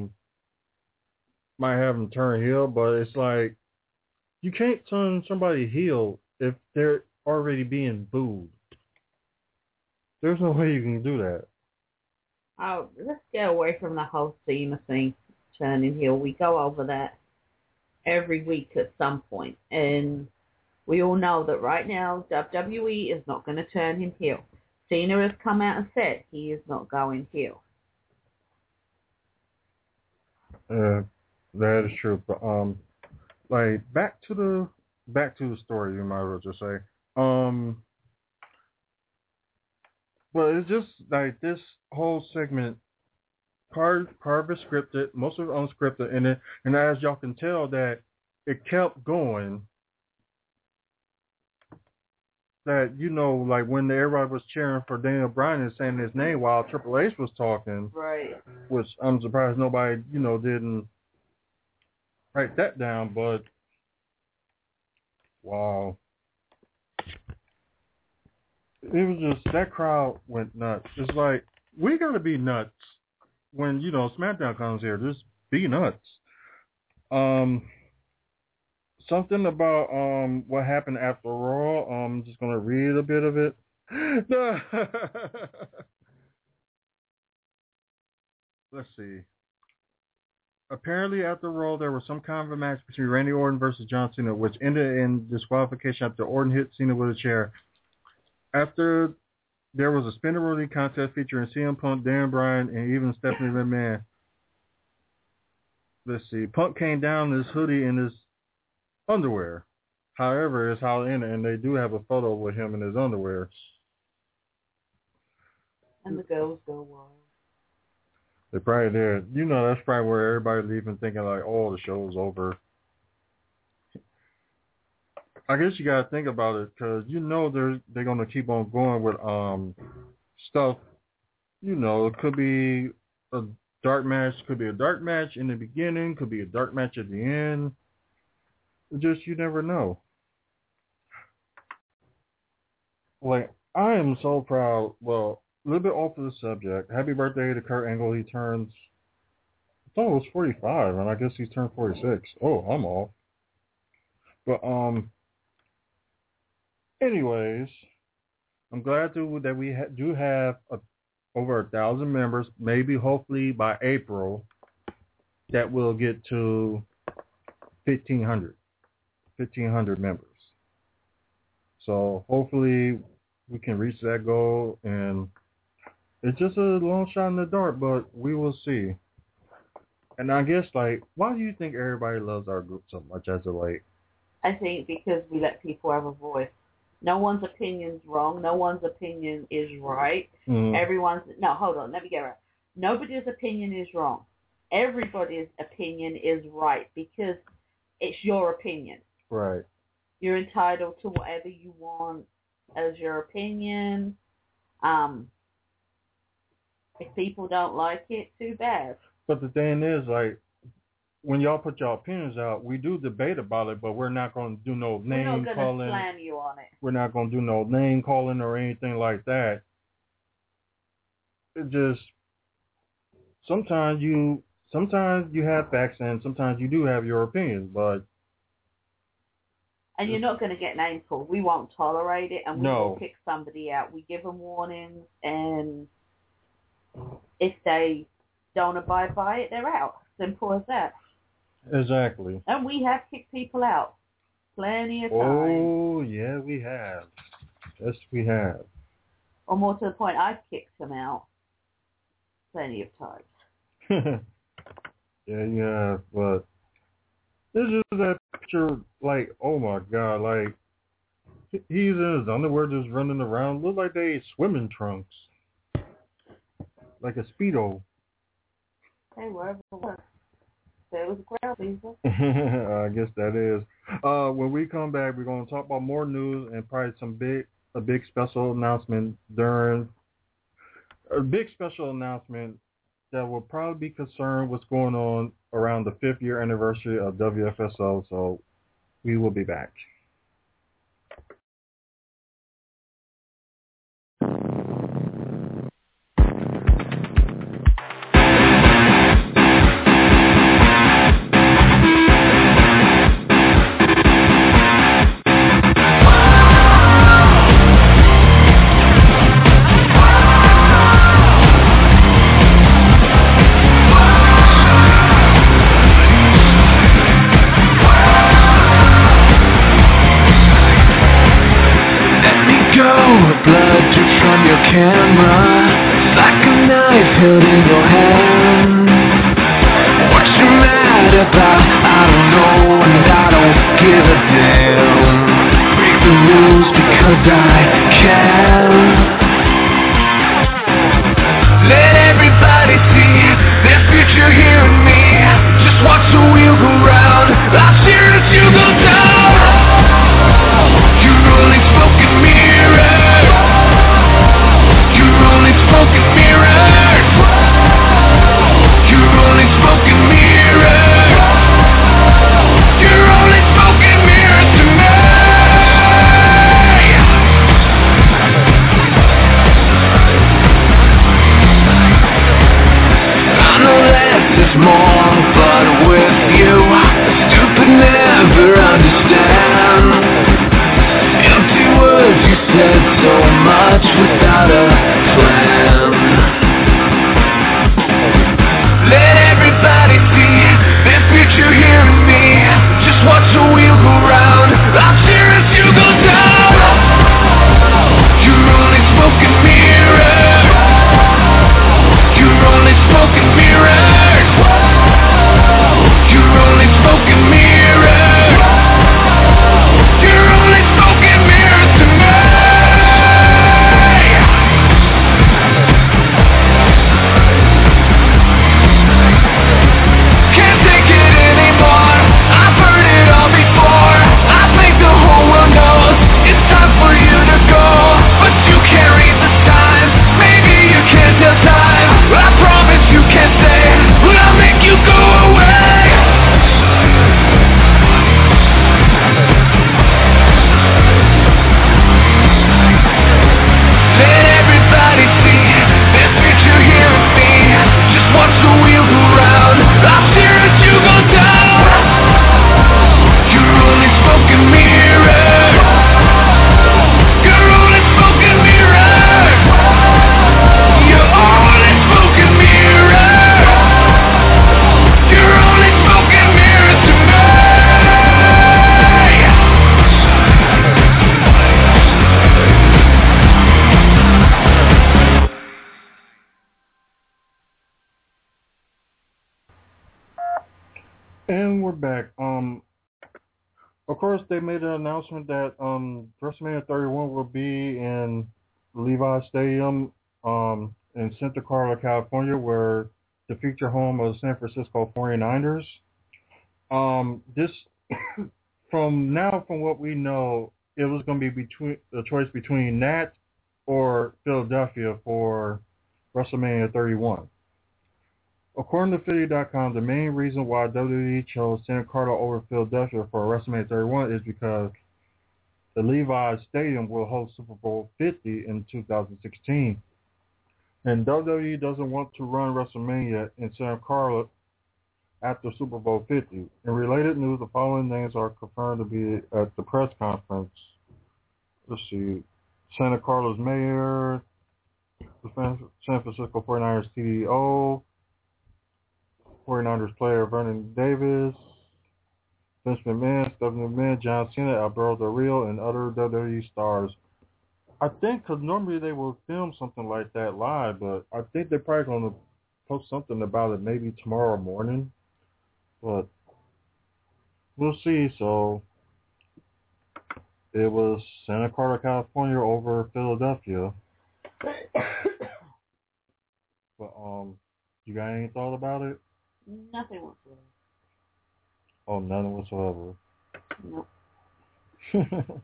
might have them turn heel. But it's like you can't turn somebody heel if they're already being booed. There's no way you can do that. Oh, let's get away from the whole Cena thing, turning heel. We go over that every week at some point, and we all know that right now WWE is not going to turn him heel. Cena has come out and said he is not going heel. That is true. But like back to the story, you might as well just say. But it's just like this whole segment, part of it scripted, most of it unscripted, and as y'all can tell that it kept going. That, you know, like when everybody was cheering for Daniel Bryan and saying his name while Triple H was talking, right? Which I'm surprised nobody, you know, didn't write that down. But wow, it was just that crowd went nuts. It's like we gotta be nuts when, you know, SmackDown comes here. Just be nuts. Something about what happened after Raw. I'm just gonna read a bit of it. Let's see. Apparently after Raw there was some kind of a match between Randy Orton versus John Cena, which ended in disqualification after Orton hit Cena with a chair. After there was a spinner rolling contest featuring CM Punk, Dan Bryan, and even Stephanie McMahon. Let's see. Punk came down in his hoodie and his underwear. However, it's how it ended, and they do have a photo with him in his underwear. And the girls go wild. They probably did. You know, that's probably where everybody's leaving thinking like, oh, the show's over. I guess you gotta think about it because you know they're gonna keep on going with stuff. You know, it could be a dark match, could be a dark match in the beginning, could be a dark match at the end. Just you never know. Like, I am so proud. Well, a little bit off of the subject. Happy birthday to Kurt Angle. He turns, I thought it was 45, and I guess he's turned 46. Oh, I'm off. But anyways, I'm glad that we do have over 1,000 members. Maybe, hopefully, by April, that we'll get to 1,500 members. So hopefully we can reach that goal, and it's just a long shot in the dark, but we will see. And I guess, like, why do you think everybody loves our group so much as of late? I think because we let people have a voice. No one's opinion's wrong. No one's opinion is right. Mm-hmm. No, hold on. Let me get it right. Nobody's opinion is wrong. Everybody's opinion is right because it's your opinion. Right. You're entitled to whatever you want as your opinion. If people don't like it, too bad. But the thing is, like, when y'all put your opinions out, we do debate about it, but we're not going to do no name calling. We're not going to slam you on it. We're not going to do no name calling or anything like that. It just, sometimes you have facts and sometimes you do have your opinions, but. And you're not going to get name called. We won't tolerate it, and we will kick somebody out. We give them warnings, and if they don't abide by it, they're out. Simple as that. Exactly. And we have kicked people out plenty of times. Oh, yeah, we have. Yes, we have. Or more to the point, I've kicked them out plenty of times. Yeah, but this is that picture, like, oh my God, like, he's in his underwear just running around. Look like they swimming trunks. Like a Speedo. Hey, wherever it was. There was a crowd, Lisa. I guess that is. When we come back, we're going to talk about more news and probably a big special announcement that will probably be concerned what's going on around the 5th year anniversary of WFSO. So we will be back. best I can. Let everybody see their future here in me. Just watch the wheel go round. I'll cheer as you go down. You're only smoke and mirrors. You're only smoke and mirrors. You're only smoke and mirrors. You're only smoke and mirrors to me. I know less is more, but with you, stupid never understand. Empty words, you said so much without a plan. Let everybody see their future here in me. Just watch the wheel go round. I'll cheer as you go down. You're only smoke and mirrors. You're only smoke and mirrors. You're only smoke and mirrors. You're only smoke and mirrors to me. Can't take it anymore. I've heard it all before. I think the whole world knows it's time for you to go. But you can't read the signs. Maybe you can't tell time. I promise you can't stay. But I'll make you go away. Let everybody see their future here with me. Just watch the wheel go round. I'll cheer as you go down. You're only smoke and mirrors. You're only smoke and mirrors. You're only smoke and mirrors. You're only smoke and mirrors to me. And we're back. Of course, they made an announcement that WrestleMania 31 will be in Levi Stadium in Santa Clara, California, where the future home of the San Francisco 49ers. This, from what we know, it was going to be a choice between that or Philadelphia for WrestleMania 31. According to Philly.com, the main reason why WWE chose Santa Clara over Philadelphia for WrestleMania 31 is because the Levi's Stadium will host Super Bowl 50 in 2016. And WWE doesn't want to run WrestleMania in Santa Clara after Super Bowl 50. In related news, the following names are confirmed to be at the press conference. Let's see. Santa Clara's mayor, the San Francisco 49ers CEO, 49ers player Vernon Davis, Vince McMahon, Stephanie McMahon, John Cena, Alberto Del Rio, and other WWE stars. I think because normally they will film something like that live, but I think they're probably going to post something about it maybe tomorrow morning. But we'll see. So it was Santa Clara, California over Philadelphia. But you got any thought about it? Nothing whatsoever. Oh, none whatsoever. No.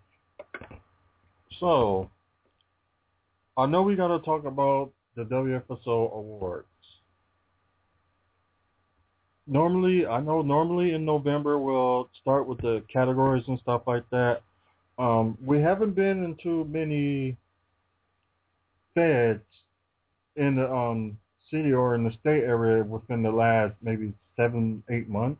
So, I know we got to talk about the WFSO awards. Normally in November we'll start with the categories and stuff like that. We haven't been in too many feds in the city or in the state area within the last maybe 7-8 months.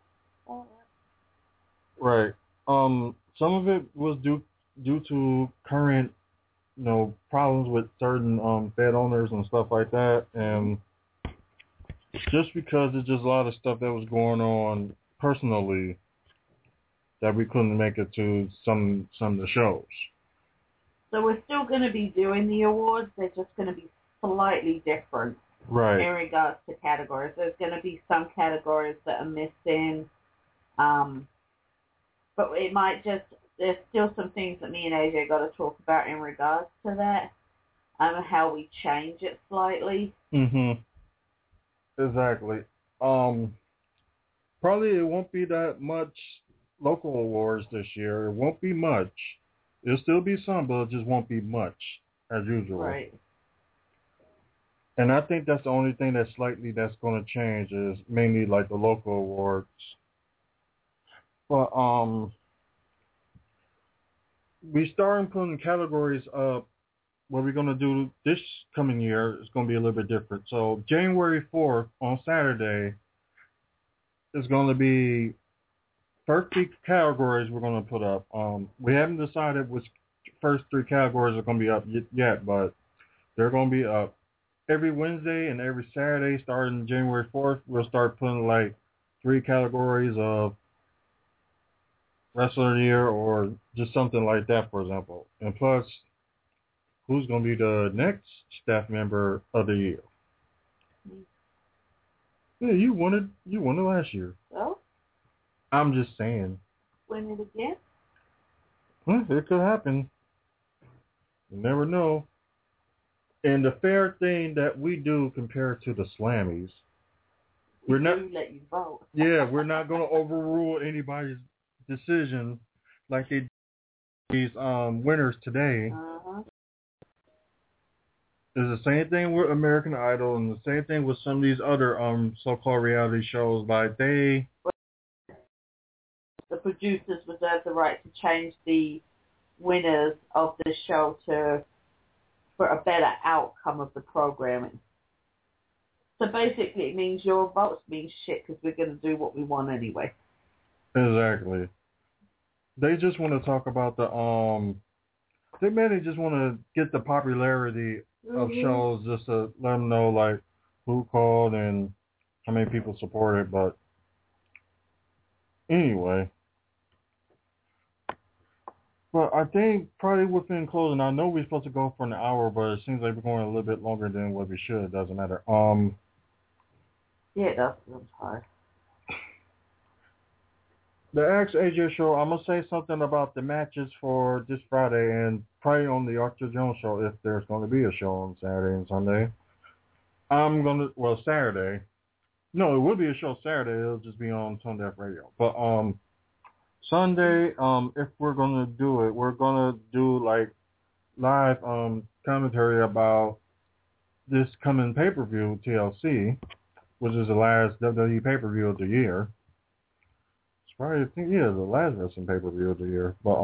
Right. Some of it was due to current, problems with certain fed owners and stuff like that, and just because it's just a lot of stuff that was going on personally that we couldn't make it to some of the shows. So we're still going to be doing the awards. They're just going to be slightly different. Right. In regards to categories. There's going to be some categories that are missing, but it might just there's still some things that me and AJ got to talk about in regards to that, how we change it slightly. Exactly. Probably it won't be that much local awards this year. It won't be much. There'll still be some, but it just won't be much as usual. Right. And I think that's the only thing that's going to change is mainly like the local awards. But we started putting categories up. What we're going to do this coming year is going to be a little bit different. So January 4th on Saturday is going to be first 3 categories we're going to put up. We haven't decided which first 3 categories are going to be up yet, but they're going to be up. Every Wednesday and every Saturday starting January 4th, we'll start putting like 3 categories of Wrestler of the Year or just something like that, for example. And plus, who's going to be the next staff member of the year? Yeah, you won it last year. So? I'm just saying. Win it again? Well, it could happen. You never know. And the fair thing that we do compared to the Slammies, we're not let you vote. Yeah, we're not going to overrule anybody's decision like they did these winners today. Uh-huh. It's the same thing with American Idol and the same thing with some of these other so-called reality shows. Like the producers reserve the right to change the winners of the show for a better outcome of the programming. So basically, it means your votes mean shit because we're going to do what we want anyway. Exactly. They just want to talk about they mainly just want to get the popularity of shows just to let them know, like, who called and how many people support it. But anyway. But I think probably within closing, I know we're supposed to go for an hour, but it seems like we're going a little bit longer than what we should. It doesn't matter. Yeah, it does. I'm tired. The Ask AJ show, I'm going to say something about the matches for this Friday and probably on the Archer Jones show if there's going to be a show on Saturday and Sunday. Saturday. No, it will be a show Saturday. It'll just be on Tone Deaf Radio. But Sunday, if we're going to do it, we're going to do like live commentary about this coming pay-per-view, TLC, which is the last WWE pay-per-view of the year. It's probably, I think, the last wrestling pay-per-view of the year. But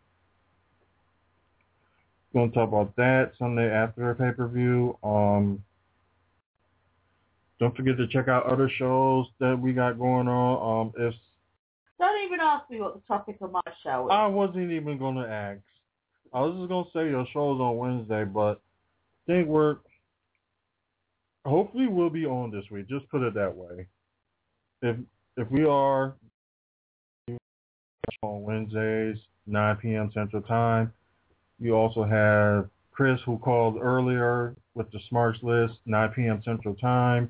going to talk about that Sunday after the pay-per-view. Don't forget to check out other shows that we got going on. Don't even ask me what the topic of my show is. I wasn't even going to ask. I was just going to say your show's on Wednesday, but I think hopefully we'll be on this week. Just put it that way. If we are on Wednesdays, 9 p.m. Central Time, you also have Chris who called earlier with the Smarts List, 9 p.m. Central Time.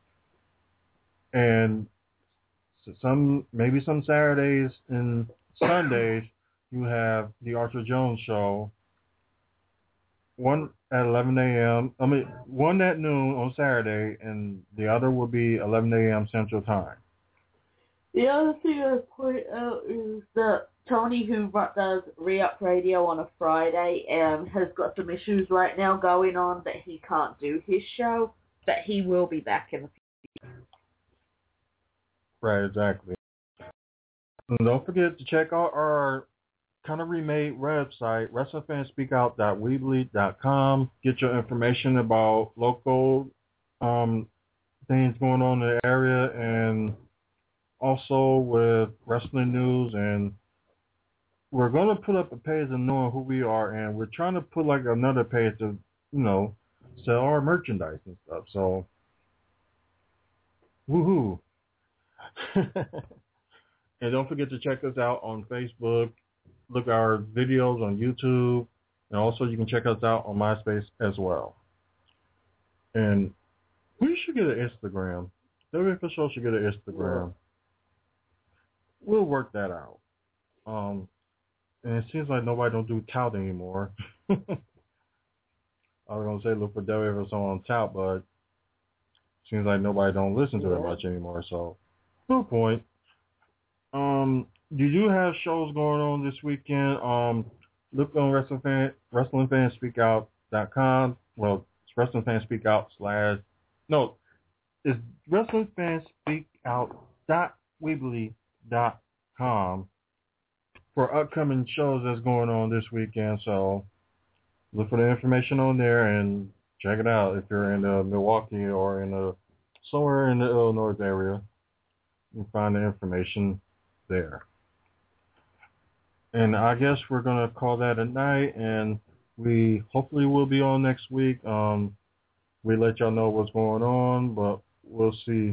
And maybe some Saturdays and Sundays, you have the Archer Jones show. One at 11 a.m. One at noon on Saturday, and the other will be 11 a.m. Central Time. The other thing I point out is that Tony, who does Re-Up Radio on a Friday, has got some issues right now going on that he can't do his show, but he will be back in the future. Right, exactly. And don't forget to check out our kind of remade website, WrestlingFansSpeakOut.weebly.com. Get your information about local things going on in the area and also with wrestling news. And we're going to put up a page of knowing who we are, and we're trying to put like another page to, sell our merchandise and stuff. So, woohoo. And don't forget to check us out on Facebook. Look at our videos on YouTube. And also you can check us out on MySpace as well. And we should get an Instagram. WWE For Show should get an Instagram. We'll work that out. And it seems like nobody don't do tout anymore. I was gonna say look for WFS on tout, but it seems like nobody don't listen to it much anymore. So, no point. You do have shows going on this weekend. Look on WrestlingFansSpeakOut.com. Well, it's WrestlingFansSpeakOut it's WrestlingFansSpeakOut.weebly.com for upcoming shows that's going on this weekend. So look for the information on there and check it out if you're in Milwaukee or somewhere in the Illinois area. You can find the information there. And I guess we're going to call that a night, and we hopefully will be on next week. We let y'all know what's going on, but we'll see.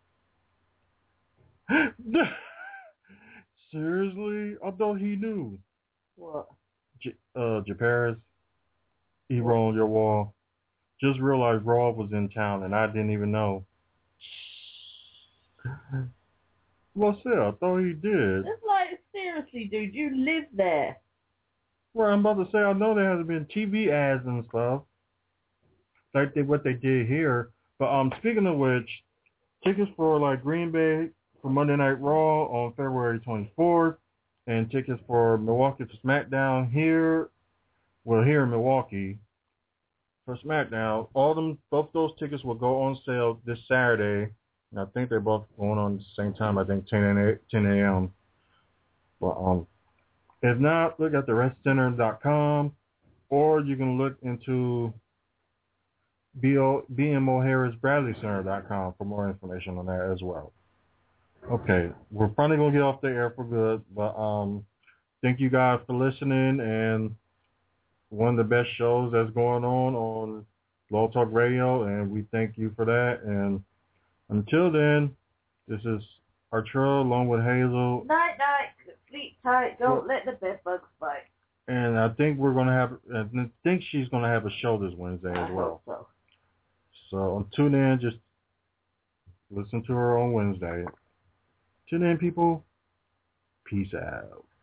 Seriously? I thought he knew. What? Japaris, he wrote on your wall. Just realized Raw was in town, and I didn't even know. Well, still, I thought he did. It's like, seriously, dude, you live there. Well, I'm about to say, I know there hasn't been TV ads and stuff, like what they did here. But speaking of which, tickets for like Green Bay for Monday Night Raw on February 24th, and tickets for Milwaukee for SmackDown here in Milwaukee for SmackDown. Both those tickets will go on sale this Saturday. And I think they're both going on at the same time. I think 10 a.m. But if not, look at thewrestcenter.com, or you can look into BMOHarrisBradleyCenter.com for more information on that as well. Okay, we're probably going to get off the air for good, but thank you guys for listening, and one of the best shows that's going on Blog Talk Radio, and we thank you for that. And until then, this is Arturo along with Hazel. Night, sleep tight, don't let the bed bugs bite. And I think she's going to have a show this Wednesday as well. So tune in, just listen to her on Wednesday. Tune in, people. Peace out.